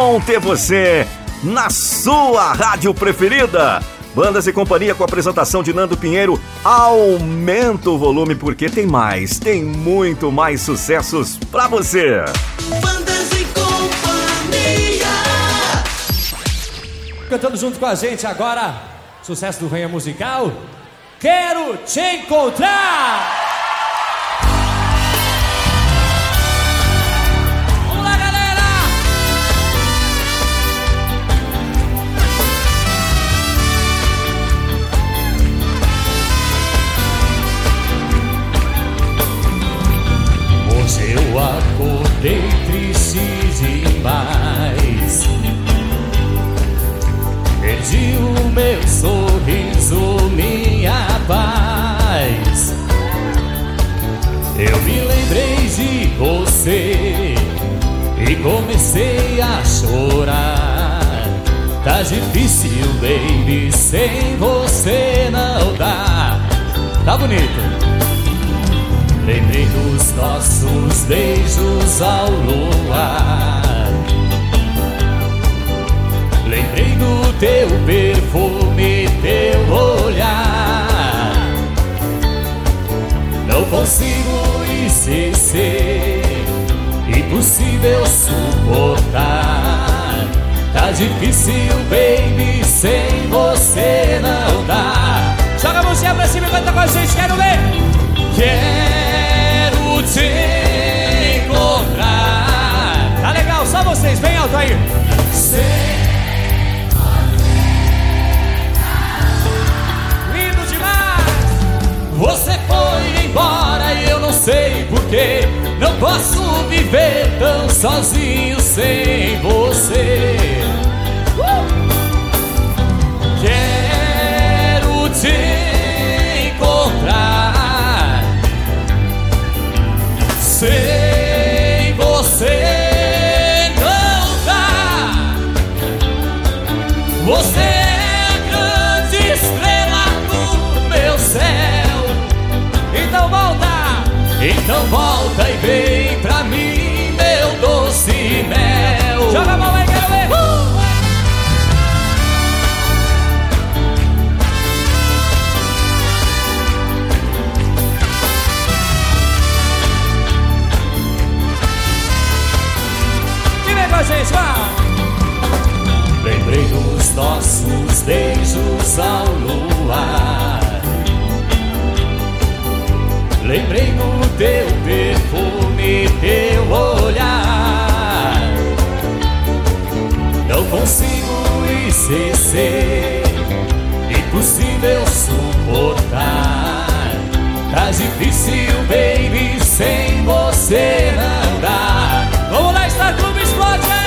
bom ter você na sua rádio preferida. Bandas e Companhia com a apresentação de Nando Pinheiro. Aumenta o volume porque tem muito mais sucessos pra você. Bandas e Companhia. Cantando junto com a gente agora, sucesso do Rainha Musical, Quero Te Encontrar. Eu acordei triste demais, perdi o meu sorriso, minha paz. Eu me lembrei de você e comecei a chorar. Tá difícil, baby, sem você não dá. Tá bonito. Lembrei dos nossos beijos ao luar. Lembrei do teu perfume, teu olhar. Não consigo esquecer, impossível suportar. Tá difícil, baby, sem você não dá. Joga a mãozinha pra cima e canta com a gente, quero ver. Quero te encontrar. Tá legal, só vocês, bem alto aí. Lindo demais. Você foi embora e eu não sei porquê. Não posso viver tão sozinho sem você. Quero te encontrar. Sem você não dá. Você é a grande estrela do meu céu. Então volta e vem pra mim, meu doce mel. Joga a mão aí, quero ver. Gente, vai. Lembrei dos nossos beijos ao luar. Lembrei do teu perfume, teu olhar. Não consigo esquecer, impossível suportar. Tá difícil, baby, sem você não dá. Vamos lá, Star Clube, explode aí!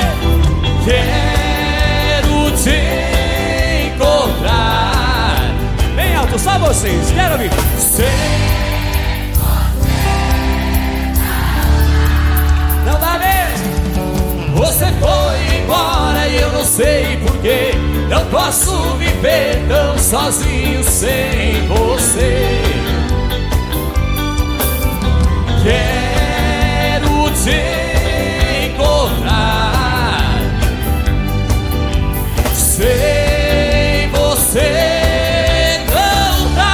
Quero te encontrar. Bem alto, só vocês, quero ouvir. Não dá mesmo. Você foi embora e eu não sei porquê. Não posso viver tão sozinho sem você. Quero te encontrar. Sem você não dá.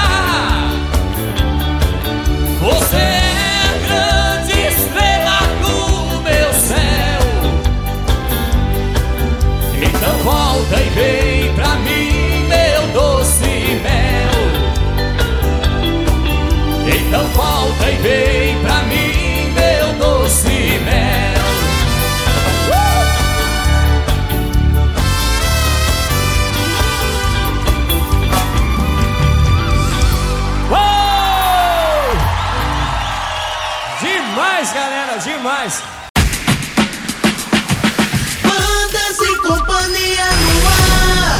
Você é a grande estrela do meu céu. Então volta e vem pra mim, meu doce mel. Então volta e vem pra mim, meu doce mel. Demais, galera, demais. Bandas e Companhia no ar.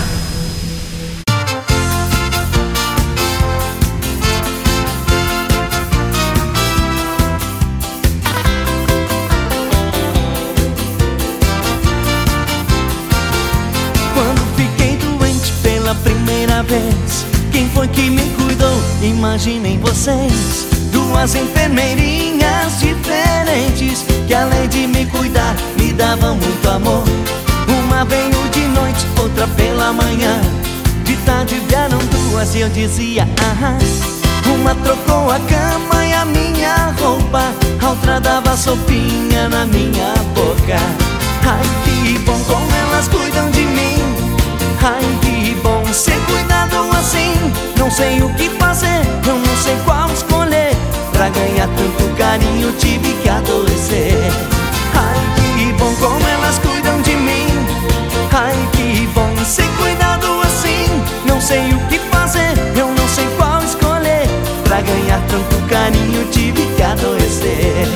Quando fiquei doente pela primeira vez, quem foi que me cuidou? Imaginem vocês. duas enfermeirinhas diferentes, que além de me cuidar, me davam muito amor. Uma veio de noite, outra pela manhã. De tarde vieram duas e eu dizia aham. Uma trocou a cama e a minha roupa, a outra dava sopinha na minha boca. Ai, que bom como elas cuidam de mim. Ai, que bom ser cuidado assim. Não sei o que fazer, eu não sei qual escolher. Pra ganhar tanto carinho tive que adoecer. Ai, que bom como elas cuidam de mim. Ai, que bom ser cuidado assim. Não sei o que fazer, eu não sei qual escolher. Pra ganhar tanto carinho tive que adoecer.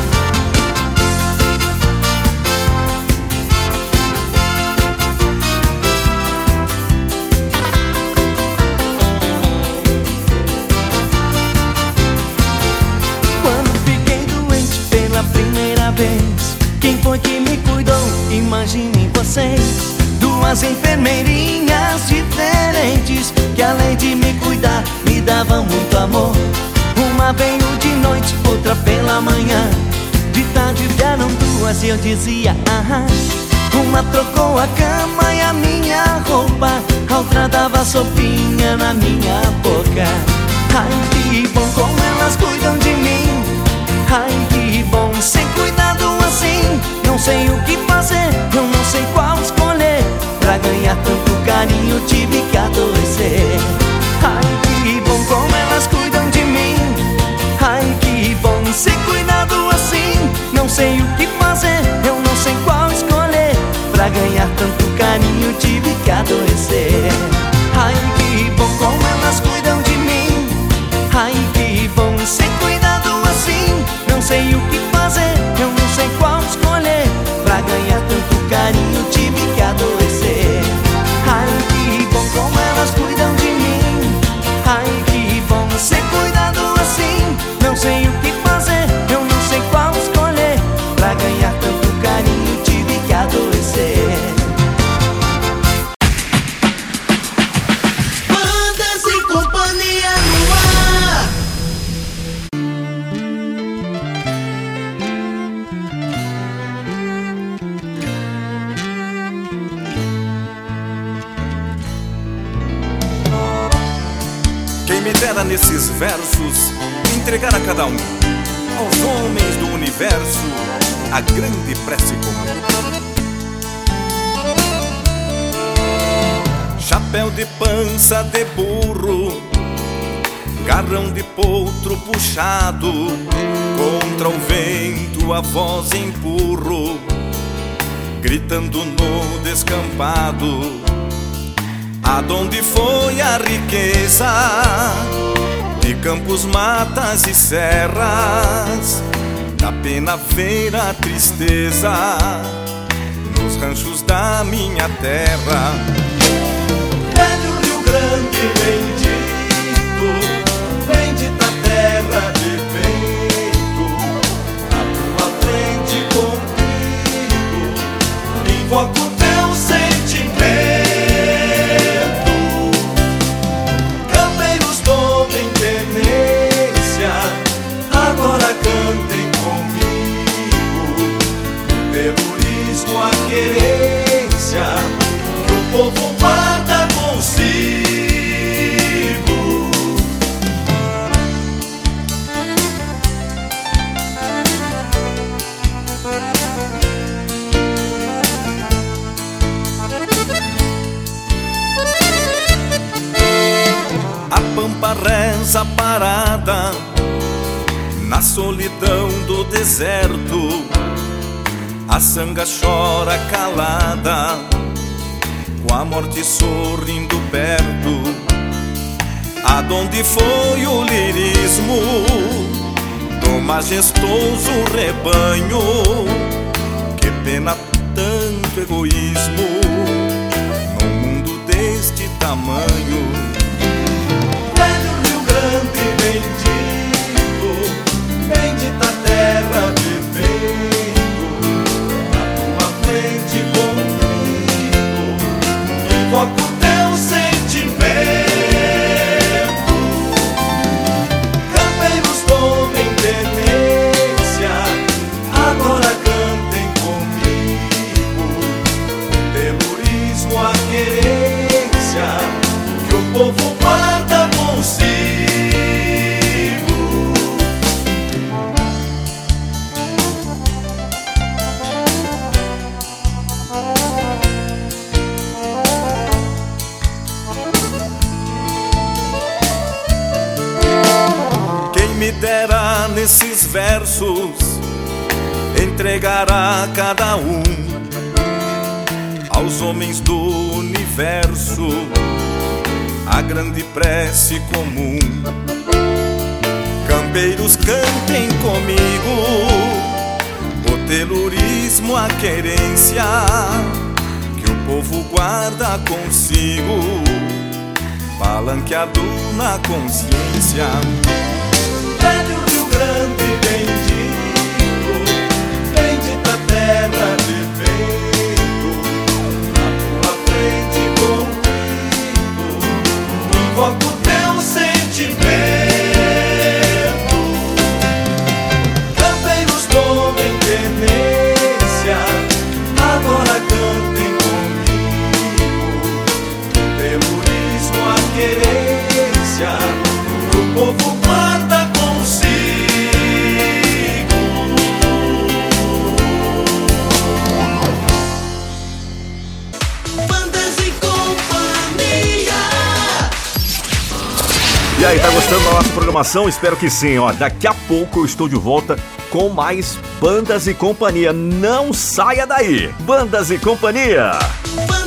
Quando fiquei doente pela primeira vez, quem foi que me cuidou? Imaginem vocês. Duas enfermeirinhas diferentes, que além de me cuidar, me davam muito amor. Uma veio de noite, outra pela manhã. De tarde vieram duas e eu dizia aham. Uma trocou a cama e a minha roupa, a outra dava sopinha na minha boca. Ai, que bom como elas cuidam de mim. Ai, que bom ser cuidado assim. Não sei o que fazer, eu não sei qual escolher. Pra ganhar tanto carinho tive que adoecer. Ai, que bom como elas cuidam de mim. Ai, que bom ser cuidado assim. Não sei o que fazer, eu não sei qual escolher. Pra ganhar tanto carinho tive que adoecer. Ai, que bom como elas cuidam de mim. Ai, que bom ser cuidado assim. Não sei o que fazer, eu não sei qual escolher. Pra ganhar tanto carinho tive que adoecer. Ai, que bom como elas cuidam de mim. Ai, que bom ser cuidado assim. Não sei o que fazer, eu não sei qual escolher. Pra ganhar tanto carinho tive que adoecer. Bandas e Companhia no ar. Quem me dera nesses versos entregar a cada um, aos homens do universo, a grande prece comum. Chapéu de pança de burro, garrão de potro puxado, contra o vento a voz empurro, gritando no descampado. Aonde foi a riqueza de campos, matas e serras? Dá pena ver a tristeza nos ranchos da minha terra. Velho Rio Grande bendito, bendita terra de vento, na tua frente contigo invoco teu sentimento. Agora cantem comigo, terrorismo, a querência, que o povo guarda consigo. A pampa reza parada na solidão do deserto, a sanga chora calada, com a morte sorrindo perto. Aonde foi o lirismo do majestoso rebanho? Que pena tanto egoísmo num mundo deste tamanho. Velho Rio Grande bendito, bendita terra de vento, na tua frente comigo invoco teu sentimento. Campeiros todos me dera nesses versos entregar a cada um, aos homens do universo, a grande prece comum. Campeiros, cantem comigo o telurismo, a querência que o povo guarda consigo, palanqueado na consciência. Velho Rio Grande bendito, bendita terra de vento, na tua frente convito, invoco teu sentimento. Campeiros, tomem tenência, agora cantem comigo, telurismo, a querência o povo guarda consigo. Bandas e Companhia. E aí, tá gostando da nossa programação? Espero que sim, ó. Daqui a pouco eu estou de volta com mais Bandas e Companhia. Não saia daí! Bandas e Companhia! Bandas